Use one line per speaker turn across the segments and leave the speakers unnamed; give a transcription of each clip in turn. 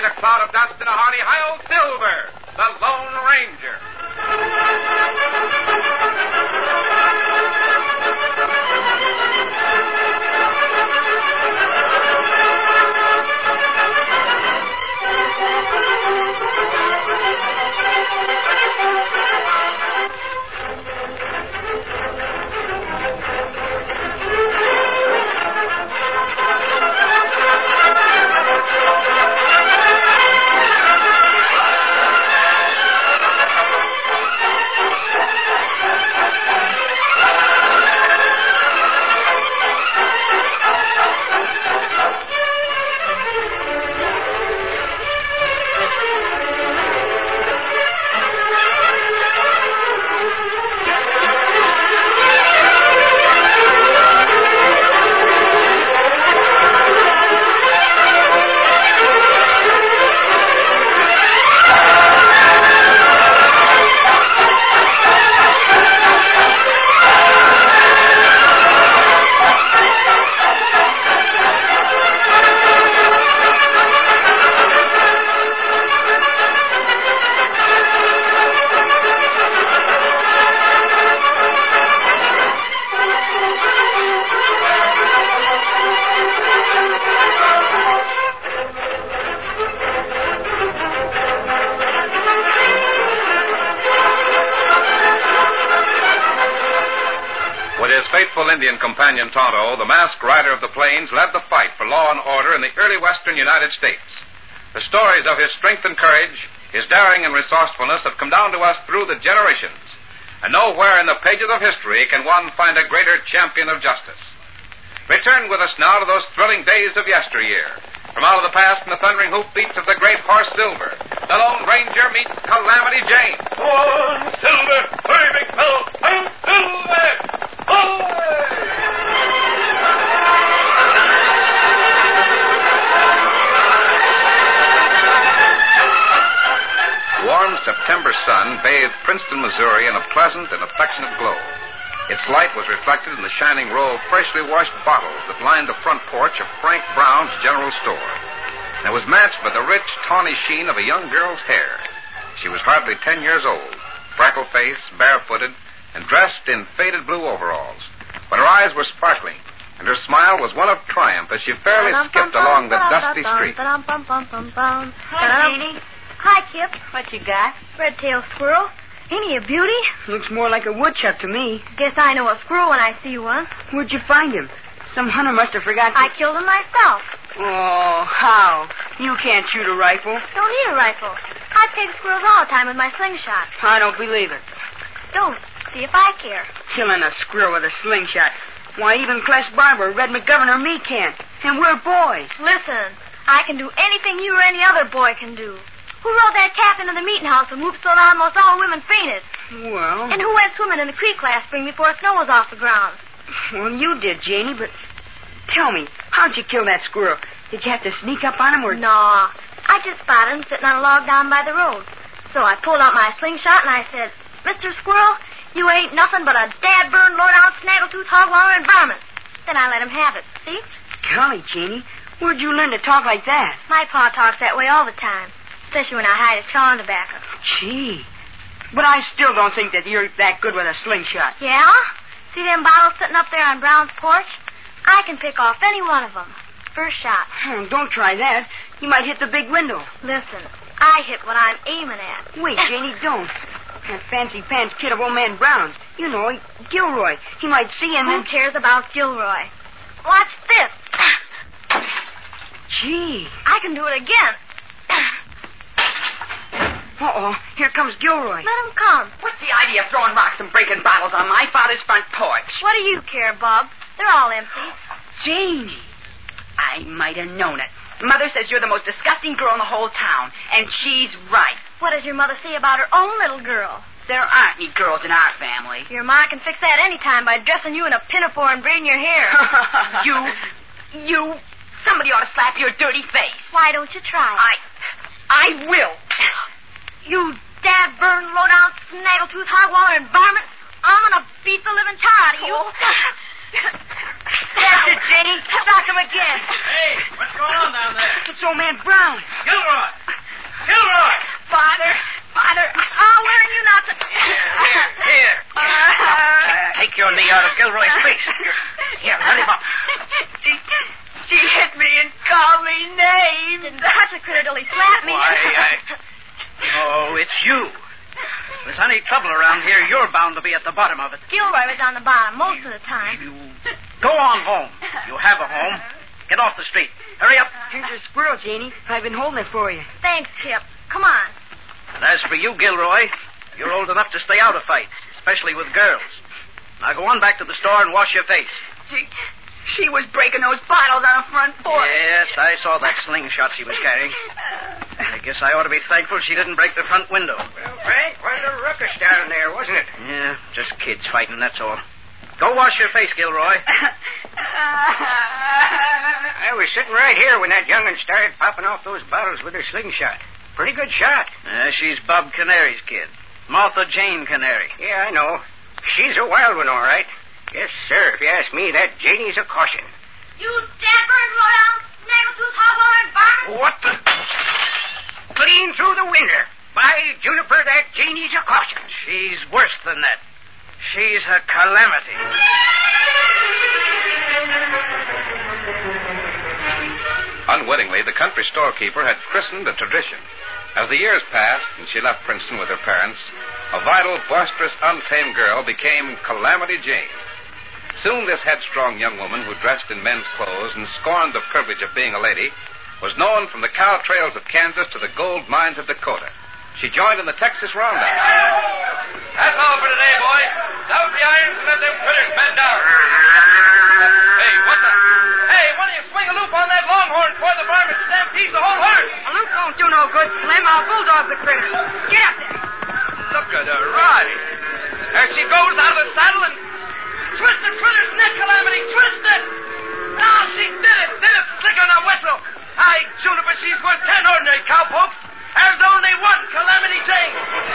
a cloud of dust and a hearty hi-yo Silver, the Lone Ranger. With his faithful Indian companion Tonto, the masked rider of the plains led the fight for law and order in the early western United States. The stories of his strength and courage, his daring and resourcefulness have come down to us through the generations. And nowhere in the pages of history can one find a greater champion of justice. Return with us now to those thrilling days of yesteryear. From out of the past and the thundering hoofbeats of the great horse Silver, the Lone Ranger meets Calamity Jane.
On, Silver! Hurry, big fellow! On, Silver!
Warm September sun bathed Princeton, Missouri in a pleasant and affectionate glow. Its light was reflected in the shining row of freshly washed bottles that lined the front porch of Frank Brown's General Store. And it was matched by the rich, tawny sheen of a young girl's hair. She was hardly 10 years old, freckle-faced, barefooted, and dressed in faded blue overalls. But her eyes were sparkling, and her smile was one of triumph as she fairly skipped along the dusty street.
Hi, Jeannie.
Hi, Kip.
What you got?
Red-tailed squirrel. Ain't he a beauty?
Looks more like a woodchuck to me.
Guess I know a squirrel when I see one.
Where'd you find him? Some hunter must have forgotten.
I killed him myself.
Oh, how? You can't shoot a rifle.
Don't need a rifle. I peg squirrels all the time with my slingshot.
I don't believe it.
Don't. See if I care.
Killing a squirrel with a slingshot. Why, even Cless Barber, Red McGovern, or me can't. And we're boys.
Listen, I can do anything you or any other boy can do. Who rode that calf into the meeting house and whooped so loud most all women fainted?
Well...
And who went swimming in the creek last spring before snow was off the ground?
Well, you did, Janie, but... Tell me, how'd you kill that squirrel? Did you have to sneak up on him or...
No, I just spotted him sitting on a log down by the road. So I pulled out my slingshot and I said, Mr. Squirrel, you ain't nothing but a dad-burned, low-down, snaggletooth, hog-wallerin' varmint. Then I let him have it, see?
Golly, Janie, where'd you learn to talk like that?
My pa talks that way all the time. Especially when I hide his chawing tobacco.
Gee. But I still don't think that you're that good with a slingshot.
Yeah? See them bottles sitting up there on Brown's porch? I can pick off any one of them. First shot.
Don't try that. You might hit the big window.
Listen, I hit what I'm aiming at.
Wait, Janie, don't. That fancy pants kid of old man Brown's. You know, Gilroy. He might see him
Who
and...
cares about Gilroy? Watch this.
Gee.
I can do it again.
Uh-oh, here comes Gilroy.
Let him come.
What's the idea of throwing rocks and breaking bottles on my father's front porch?
What do you care, Bub? They're all empty.
Janie.
I might have known it. Mother says you're the most disgusting girl in the whole town, and she's right.
What does your mother say about her own little girl?
There aren't any girls in our family.
Your ma can fix that any time by dressing you in a pinafore and braiding your hair.
Somebody ought to slap your dirty face.
Why don't you try?
I will.
You dad-burned, low-down, snaggletooth, hog-wallerin' varmint. I'm gonna beat the living tar out of you.
That's it, Janie. Sock him again.
Hey, what's going on down there?
It's old man Brown.
Gilroy!
Father.
I'll learn you not to...
Here. Take your knee out of Gilroy's face. Here, let him up.
She hit me and called me names.
Didn't touch a critter till he slapped me.
Oh, it's you. If there's any trouble around here, you're bound to be at the bottom of it.
Gilroy was on the bottom most of the time.
Go on home. You have a home. Get off the street. Hurry up.
Here's your squirrel, Janie. I've been holding it for you.
Thanks, Kip. Come on.
And as for you, Gilroy, you're old enough to stay out of fights, especially with girls. Now go on back to the store and wash your face.
She was breaking those bottles on the front porch.
Yes, I saw that slingshot she was carrying. I guess I ought to be thankful she didn't break the front window.
Well, Frank, quite a ruckus down there, wasn't it?
Yeah, just kids fighting, that's all. Go wash your face, Gilroy.
I was sitting right here when that young'un started popping off those bottles with her slingshot. Pretty good shot.
She's Bob Canary's kid. Martha Jane Canary.
Yeah, I know. She's a wild one, all right. Yes, sir. If you ask me, that Janie's a caution.
You dead-burned, low-down, snaggletooth, hog-wallered varmint.
What the... Clean through the winter. By Juniper, that Janie's a caution.
She's worse than that. She's a calamity.
Unwittingly, the country storekeeper had christened a tradition. As the years passed and she left Princeton with her parents, a vital, boisterous, untamed girl became Calamity Jane. Soon this headstrong young woman who dressed in men's clothes and scorned the privilege of being a lady was known from the cow trails of Kansas to the gold mines of Dakota. She joined in the Texas Roundup.
That's all for today, boys. Down the irons and let them critters bend down. Hey, what the... Hey, why don't you swing a loop on that longhorn before the varmint stampedes the whole herd?
A loop won't do no good, Slim. I'll bulldog the critter. Get up there.
Look at her ride. There she goes out of the saddle and... Twist the critter's neck, Calamity, twist it! Now she did it slicker than a whistle. Aye, Juniper, she's worth 10 ordinary cowpokes. There's only one Calamity Jane.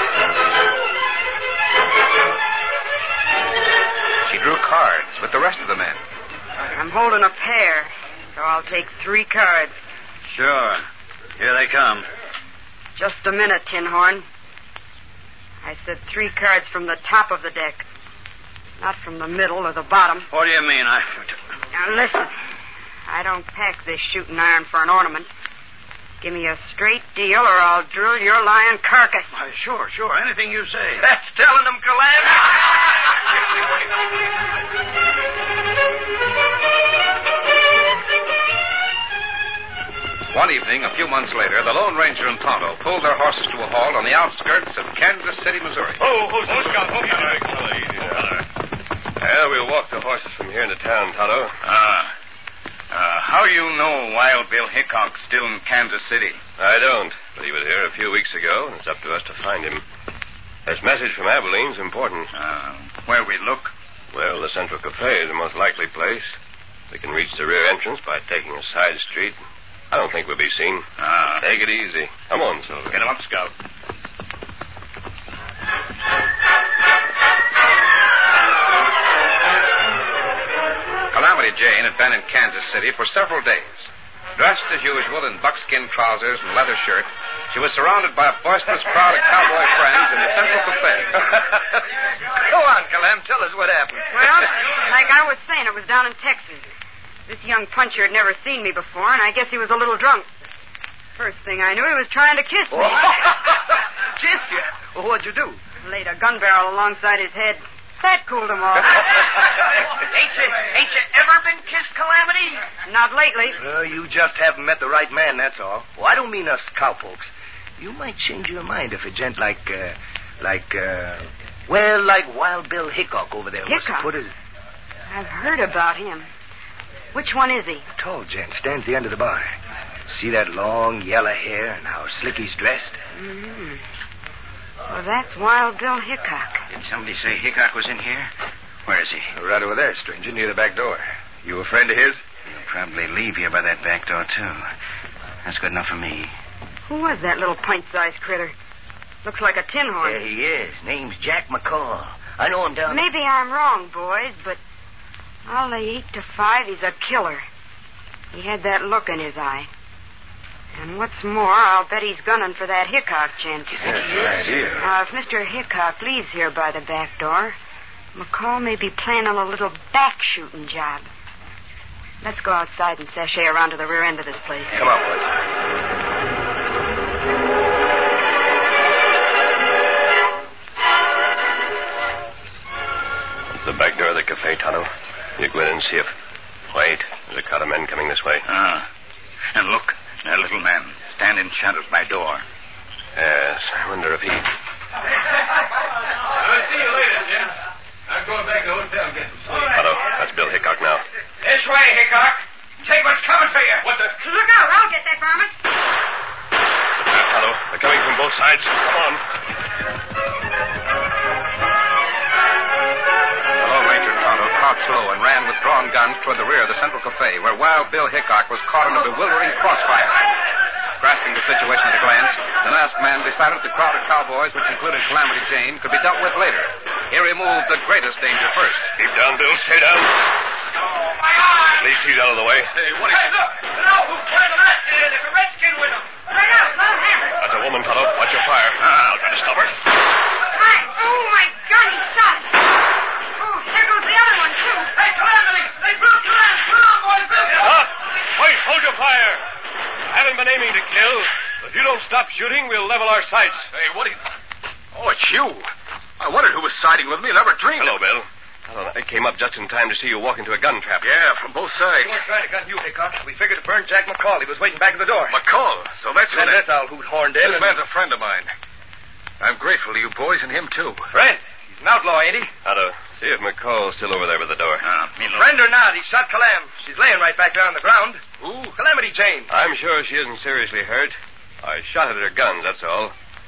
She drew cards with the rest of the men.
I'm holding a pair, so I'll take 3 cards.
Sure. Here they come.
Just a minute, Tin Horn. I said 3 cards from the top of the deck, not from the middle or the bottom.
What do you mean?
Now, listen. I don't pack this shooting iron for an ornament. Give me a straight deal or I'll drill your lying carcass.
Why, sure. Anything you say.
That's telling them, Calamity.
One evening, a few months later, the Lone Ranger and Tonto pulled their horses to a halt on the outskirts of Kansas City, Missouri.
Well, we'll walk the horses from here into town, Tonto.
How do you know Wild Bill Hickok's still in Kansas City?
I don't, but he was here a few weeks ago, and it's up to us to find him. This message from Abilene's important.
Where we look?
Well, the Central Cafe is the most likely place. We can reach the rear entrance by taking a side street. I don't think we'll be seen. Take it easy. Come on, Silver.
Get him up, Scout.
Calamity Jane had been in Kansas City for several days. Dressed as usual in buckskin trousers and leather shirt, she was surrounded by a boisterous crowd of cowboy friends in the Central Cafe.
Go on, Calam. Tell us what happened.
Well, like I was saying, it was down in Texas. This young puncher had never seen me before, and I guess he was a little drunk. First thing I knew, he was trying to kiss me.
Kissed you? Well, what'd you do?
Laid a gun barrel alongside his head. That cooled him off.
Ain't you ever been kissed, Calamity?
Not lately.
You just haven't met the right man, that's all. Well, I don't mean us cowpokes. You might change your mind if a gent like Wild Bill Hickok over there was to put his...
I've heard about him. Which one is he?
Tall gent, stands the end of the bar. See that long yellow hair and how slick he's dressed?
Mm-hmm. So that's Wild Bill Hickok.
Did somebody say Hickok was in here? Where is he?
Right over there, stranger, near the back door. You a friend of his?
He'll probably leave here by that back door, too. That's good enough for me.
Who was that little pint-sized critter? Looks like a tin horn.
Yeah, he is. Name's Jack McCall. I know him down...
Maybe I'm wrong, boys, but I'll lay 8 to 5 he's a killer. He had that look in his eye. And what's more, I'll bet he's gunning for that Hickok gent.
That's right here.
Now, if Mr. Hickok leaves here by the back door, McCall may be planning a little back-shooting job. Let's go outside and sashay around to the rear end of this place.
Come on, boys.
The back door of the cafe, Tonto. You go in and see if... Wait. There's a crowd of men coming this way.
And look, that little man standing shadows by door.
Yes, I wonder if he...
I'll see you later, gents. I'm going back to the hotel and get some sleep.
Tonto, that's Bill Hickok now.
This way, Hickok. Take what's coming to you. What the...
Look out. I'll get that varmint.
Now, Tonto, they're coming from both sides. Come on.
The Lone Ranger Tonto crouched low and ran with drawn guns toward the rear of the Central Cafe, where Wild Bill Hickok was caught in a bewildering crossfire. Grasping the situation at a glance, the masked man decided the crowd of cowboys, which included Calamity Jane, could be dealt with later. He removed the greatest danger first.
Keep down, Bill. Stay down.
Oh, my eye!
Leave he's out of the way.
Hey, what is it?
Look! Where's the mask? There's a redskin with him.
Right out. Let him have it.
That's a woman, Tonto. Watch your fire. I'll try to stop her.
Oh, my God, he shot. Oh, there goes the other one, too.
Hey, Calamity! They blew Calamity! Come on, boys!
Stop! Wait, hold your fire. I haven't been aiming to kill. If you don't stop shooting, we'll level our sights.
Hey, what are you... Oh, it's you. I wondered who was siding with me. Never dreamed.
Hello, Bill. I came up just in time to see you walk into a gun trap.
Yeah, from both sides.
We weren't trying to gun you, Hickok. We figured to burn Jack McCall. He was waiting back at the door.
McCall. So that's
And that's old hoot horned in.
This man's a friend of mine. I'm grateful to you boys and him, too.
Friend. He's an outlaw, ain't he?
Tonto, see if McCall's still over there by the door.
Friend or not, he shot Calam. She's laying right back there on the ground.
Who?
Calamity Jane.
I'm sure she isn't seriously hurt. I shot at her guns, that's all.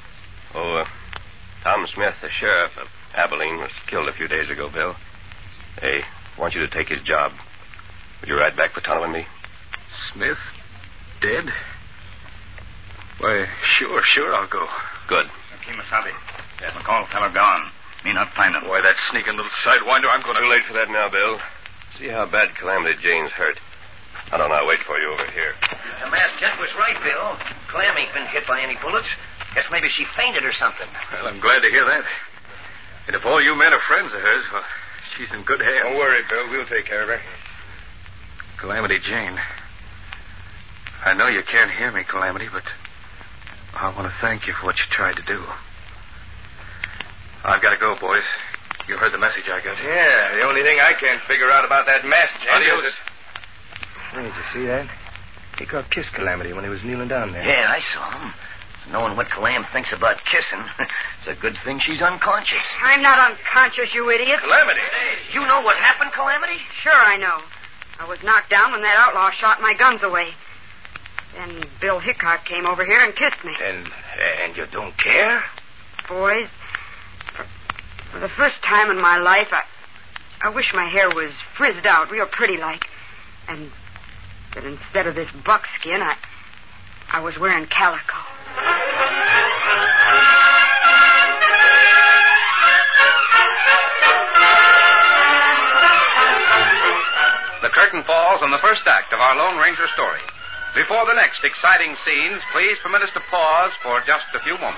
Tom Smith, the sheriff of Abilene, was killed a few days ago, Bill. Hey, I want you to take his job. Would you ride back for Tonto and me?
Smith? Dead? Why, sure, I'll go.
Good.
Kimasabi. That McCall feller gone. Me not find him.
Why, that sneaking little sidewinder, I'm going to...
Too late for that now, Bill. See how bad Calamity Jane's hurt. I don't know. I'll wait for you over here.
The masked gent was right, Bill. Clam ain't been hit by any bullets. Guess maybe she fainted or something.
Well, I'm glad to hear that. And if all you men are friends of hers, well, she's in good hands.
Don't worry, Bill. We'll take care of her.
Calamity Jane. I know you can't hear me, Calamity, but I want to thank you for what you tried to do. I've got to go, boys. You heard the message I got.
Yeah, the only thing I can't figure out about that masked gent
Adios.
is that... Did you see that? Hickok kissed Calamity when he was kneeling down there.
Yeah, I saw him. Knowing what Calam thinks about kissing, it's a good thing she's unconscious.
I'm not unconscious, you idiot.
Calamity?
You know what happened, Calamity?
Sure I know. I was knocked down when that outlaw shot my guns away. Then Bill Hickok came over here and kissed me.
And you don't care?
Boys, for the first time in my life, I wish my hair was frizzed out real pretty like. And that instead of this buckskin, I was wearing calico.
The curtain falls on the first act of our Lone Ranger story. Before the next exciting scenes, please permit us to pause for just a few moments.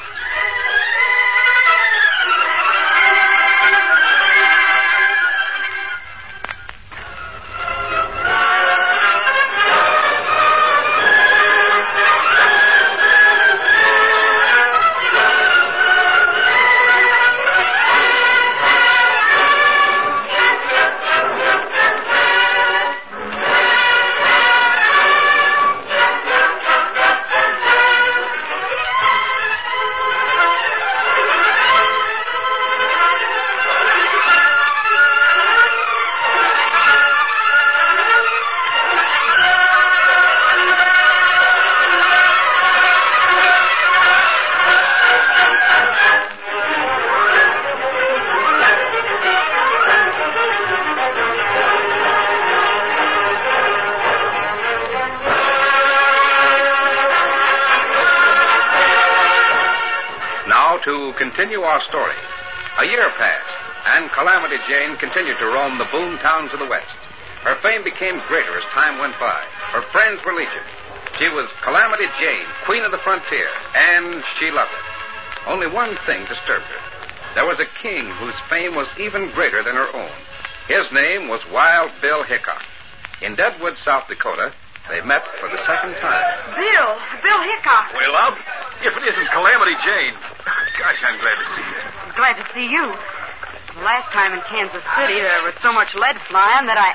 To continue our story, a year passed, and Calamity Jane continued to roam the boom towns of the West. Her fame became greater as time went by. Her friends were legion. She was Calamity Jane, queen of the frontier, and she loved it. Only one thing disturbed her. There was a king whose fame was even greater than her own. His name was Wild Bill Hickok. In Deadwood, South Dakota, they met for the second time.
Bill Hickok.
Well, Up, if it isn't Calamity Jane. Gosh, I'm glad to see you.
I'm glad to see you. The last time in Kansas City, there was so much lead flying that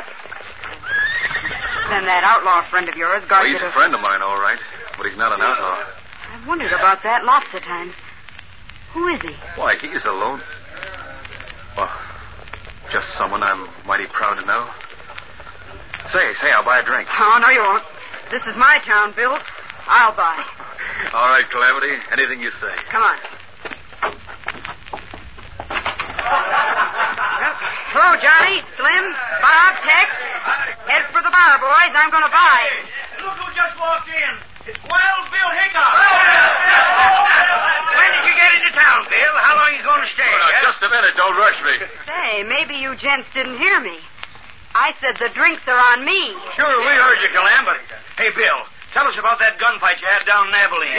Then that outlaw friend of yours got
He's a friend of mine, all right. But he's not an outlaw.
I've wondered about that lots of times. Who is he?
Why, he's alone. Well, just someone I'm mighty proud to know. Say, I'll buy a drink.
Oh, no, you won't. This is my town, Bill. I'll buy.
All right, Calamity. Anything you say.
Come on. Hello, Johnny, Slim, Bob, Tex. Head for the bar, boys. I'm going to buy.
Hey, look who just walked in. It's Wild Bill Hickok. When did you get into town, Bill? How long are you going to stay?
Just a minute. Don't rush me.
Say, maybe you gents didn't hear me. I said the drinks are on me.
Sure, we heard you, Calam, but... Hey, Bill, tell us about that gunfight you had down in Abilene.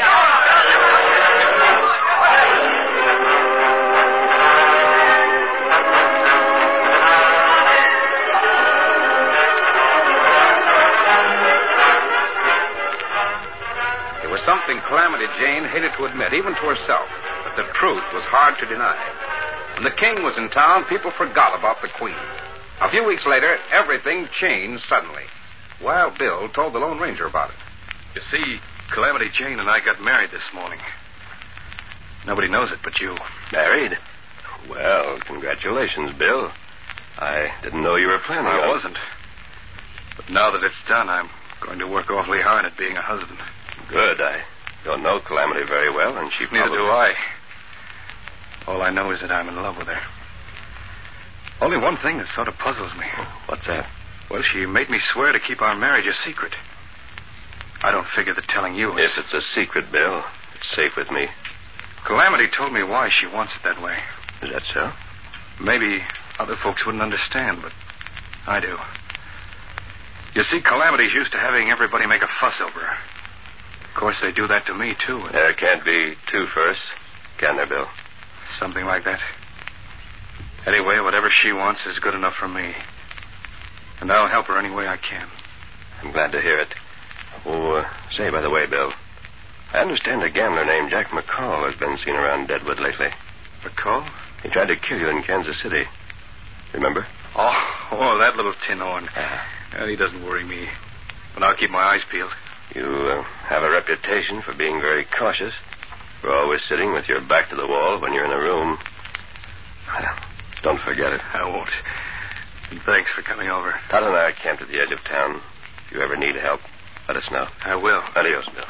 It was something Calamity Jane hated to admit, even to herself. But the truth was hard to deny. When the king was in town, people forgot about the queen. A few weeks later, everything changed suddenly. Wild Bill told the Lone Ranger about it.
You see, Calamity Jane and I got married this morning. Nobody knows it but you.
Married? Well, congratulations, Bill. I didn't know you were planning on it.
I wasn't. But now that it's done, I'm going to work awfully hard at being a husband.
Good. I don't know Calamity very well, and she
Neither
probably...
do I. All I know is that I'm in love with her. Only one thing that sort of puzzles me.
What's that?
Well, she made me swear to keep our marriage a secret. I don't figure that telling you is...
If it's a secret, Bill, it's safe with me.
Calamity told me why she wants it that way.
Is that so?
Maybe other folks wouldn't understand, but I do. You see, Calamity's used to having everybody make a fuss over her. Of course, they do that to me, too.
There can't be two firsts, can there, Bill?
Something like that. Anyway, whatever she wants is good enough for me. And I'll help her any way I can.
I'm glad to hear it. Oh, say, by the way, Bill, I understand a gambler named Jack McCall has been seen around Deadwood lately.
McCall?
He tried to kill you in Kansas City. Remember?
Oh, that little tin horn. Well, he doesn't worry me. But I'll keep my eyes peeled.
You have a reputation for being very cautious. For always sitting with your back to the wall when you're in a room. Well, don't forget it.
I won't. And thanks for coming over.
Todd and I are camped at the edge of town. If you ever need help, let us know.
I will.
Adios, Bill.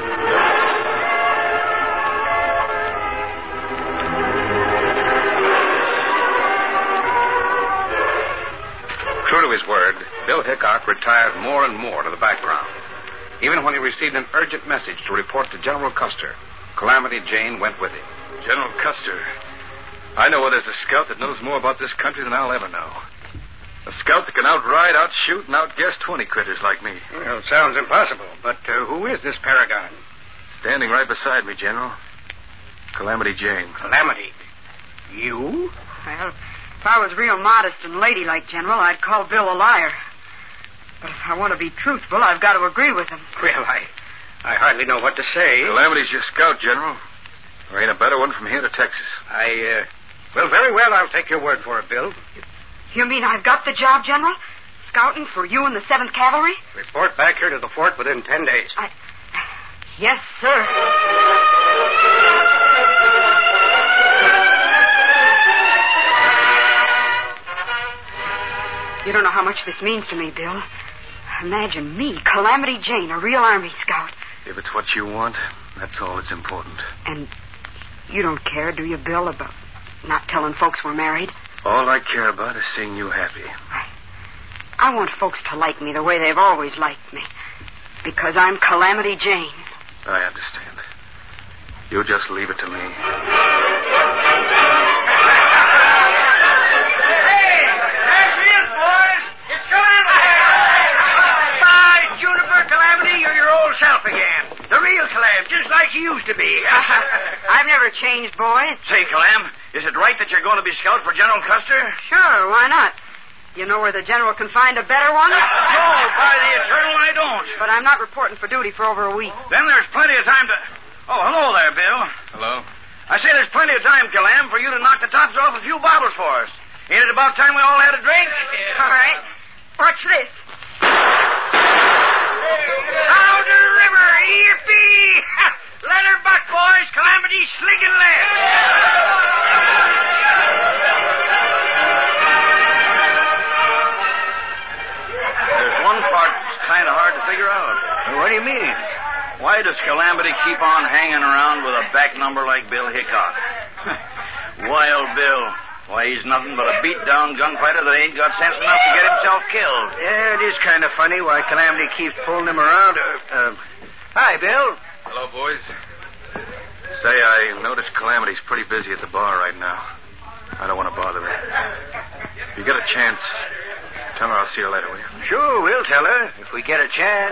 True to his word, Bill Hickok retired more and more to the background. Even when he received an urgent message to report to General Custer, Calamity Jane went with him.
General Custer, I know there's a scout that knows more about this country than I'll ever know. A scout that can outride, outshoot, and outguess 20 critters like me.
Well, it sounds impossible. But who is this paragon?
Standing right beside me, General. Calamity Jane.
Calamity? You?
Well, if I was real modest and ladylike, General, I'd call Bill a liar. But if I want to be truthful, I've got to agree with him.
Well, I hardly know what to say.
Calamity's your scout, General. There ain't a better one from here to Texas.
Well, very well, I'll take your word for it, Bill.
You mean I've got the job, General? Scouting for you and the 7th Cavalry?
Report back here to the fort within 10 days.
Yes, sir. You don't know how much this means to me, Bill. Imagine me, Calamity Jane, a real Army scout.
If it's what you want, that's all that's important.
And you don't care, do you, Bill, about not telling folks we're married?
All I care about is seeing you happy.
I want folks to like me the way they've always liked me. Because I'm Calamity Jane.
I understand. You just leave it to me.
Juniper, Calamity, you're your old
yourself again. The real Clam, just like you used to be.
I've never changed, boy.
Say, Clam, is it right that you're going to be scout for General Custer?
Sure, why not? You know where the general can find a better one?
No, by the eternal, I don't.
But I'm not reporting for duty for over a week.
Then there's plenty of time to... Oh, hello there, Bill.
Hello?
I say there's plenty of time, Clam, for you to knock the tops off a few bottles for us. Ain't it about time we all had a drink?
All right. Watch this.
Down the river, yippee! Let her buck, boys. Calamity slinging lead. There's one part that's kind of hard to figure out.
What do you mean?
Why does Calamity keep on hanging around with a back number like Bill Hickok? Wild Bill. Why, he's nothing but a beat-down gunfighter that ain't got sense enough to get himself killed.
Yeah, it is kind of funny why Calamity keeps pulling him around. Hi, Bill.
Hello, boys. Say, I noticed Calamity's pretty busy at the bar right now. I don't want to bother her. If you get a chance, tell her I'll see her later, will you?
Sure, we'll tell her if we get a chance.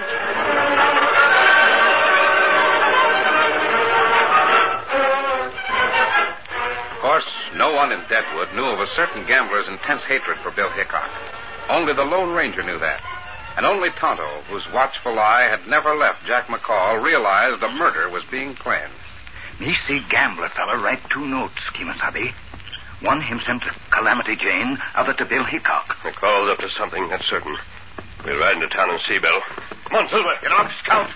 Of course, no one in Deadwood knew of a certain gambler's intense hatred for Bill Hickok. Only the Lone Ranger knew that. And only Tonto, whose watchful eye had never left Jack McCall, realized a murder was being planned.
Me see gambler fella write 2 notes, Kimasabi. One him sent to Calamity Jane, other to Bill Hickok.
McCall's up to something, that's certain. We'll ride into town and see Bill. Come on, Silver. Get up, Scout.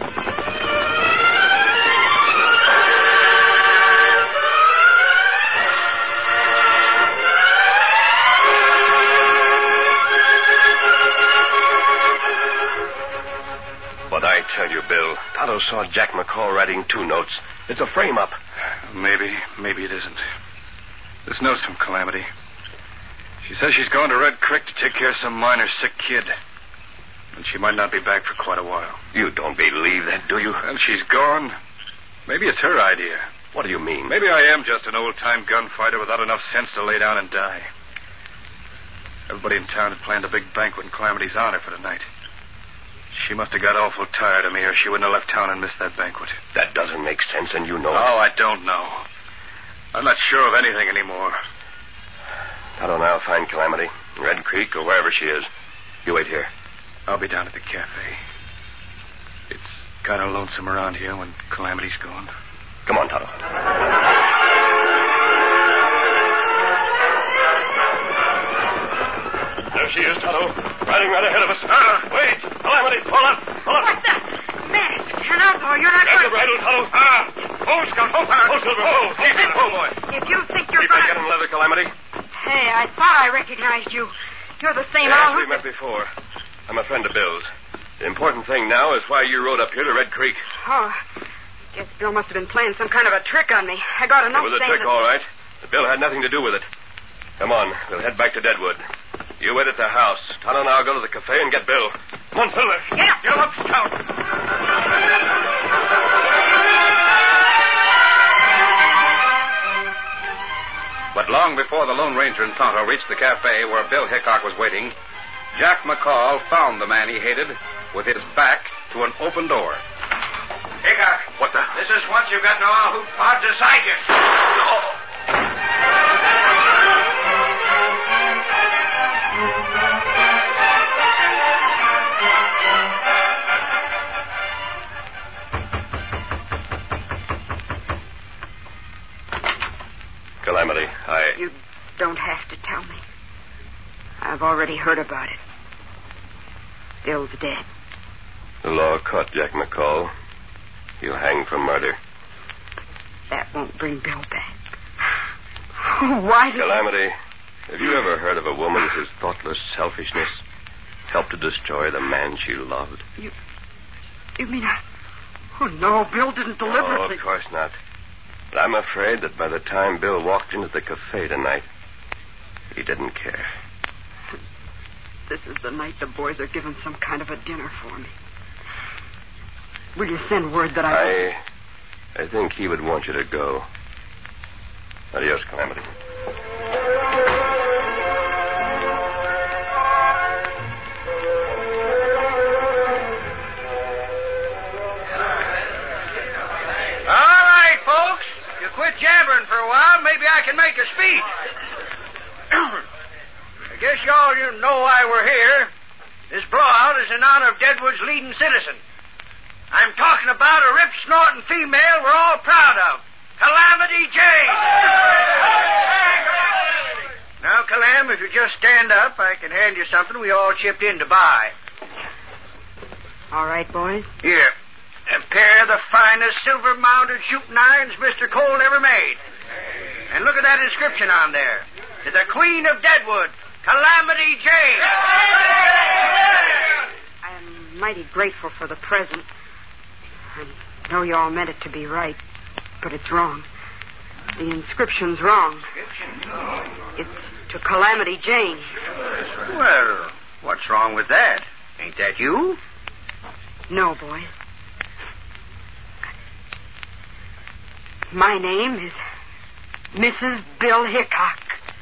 But I tell you, Bill, Tonto saw Jack McCall writing 2 notes. It's a frame-up.
Maybe it isn't. This note's from Calamity. She says she's going to Red Creek to take care of some minor sick kid. And she might not be back for quite a while.
You don't believe that, do you?
Well, she's gone. Maybe it's her idea.
What do you mean?
Maybe I am just an old-time gunfighter without enough sense to lay down and die. Everybody in town had planned a big banquet in Calamity's honor for tonight. She must have got awful tired of me, or she wouldn't have left town and missed that banquet.
That doesn't make sense, and you know
it. Oh, I don't know. I'm not sure of anything anymore.
Tonto now find Calamity, Red Creek, or wherever she is. You wait here.
I'll be down at the cafe. It's kind of lonesome around here when Calamity's gone.
Come on, Tonto. There she is, Tonto. Riding right ahead of us. Wait! Calamity, pull up! Pull up!
What the? Mask, Tonto, you're not
Grab the bridle, Tonto. Hold, Scout. Hold, Silver. Hold. Easy, hold, boy.
If you think you're
Keep getting leather, Calamity.
Hey, I thought I recognized you. You're the same
Yes,
old...
we met before. I'm a friend of Bill's. The important thing now is why you rode up here to Red Creek.
Oh, guess Bill must have been playing some kind of a trick on me. I got enough
It was a trick, all right. But Bill had nothing to do with it. Come on, we'll head back to Deadwood. You wait at the house. Tonto and I'll go to the cafe and get Bill. Come on, Silver.
Get up.
Get up, Scout.
But long before the Lone Ranger and Tonto reached the cafe where Bill Hickok was waiting, Jack McCall found the man he hated with his back to an open door.
Hickok.
What the?
This is once you've got no hoop pod beside you. Oh.
Calamity,
You don't have to tell me. I've already heard about it. Bill's dead.
The law caught Jack McCall. He'll hang for murder.
That won't bring Bill back. Why did...
Calamity, have you ever heard of a woman whose thoughtless selfishness helped to destroy the man she loved?
You mean Oh, no, Bill didn't deliberately...
No, of course not. But I'm afraid that by the time Bill walked into the cafe tonight, he didn't care.
This is the night the boys are giving some kind of a dinner for me. Will you send word that
I think he would want you to go. Adios, Calamity.
can make a speech. I guess y'all you know why we're here. This blowout is in honor of Deadwood's leading citizen. I'm talking about a rip-snorting female we're all proud of, Calamity Jane. Now, Calam, if you just stand up, I can hand you something we all chipped in to buy.
All right, boys.
Here. A pair of the finest silver-mounted shooting irons Mr. Cole ever made. And look at that inscription on there. To the Queen of Deadwood, Calamity Jane.
I'm mighty grateful for the present. I know you all meant it to be right, but it's wrong. The inscription's wrong. It's to Calamity Jane.
Well, what's wrong with that? Ain't that you?
No, boys. My name is Mrs. Bill Hickok.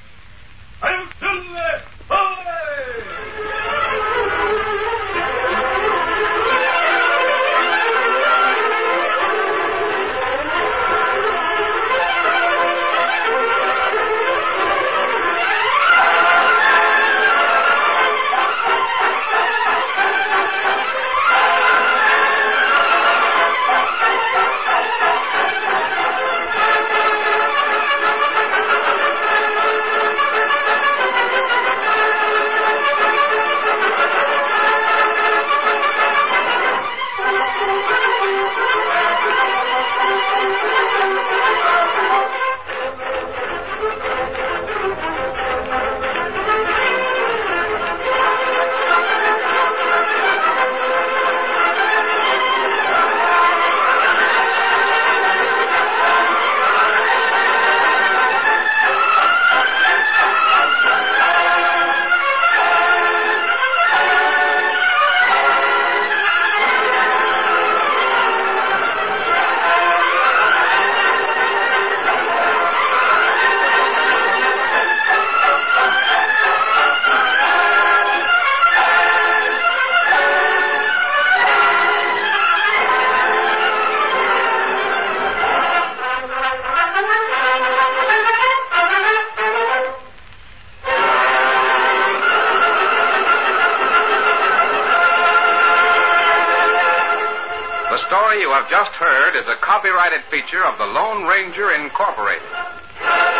The story you have just heard is a copyrighted feature of the Lone Ranger Incorporated.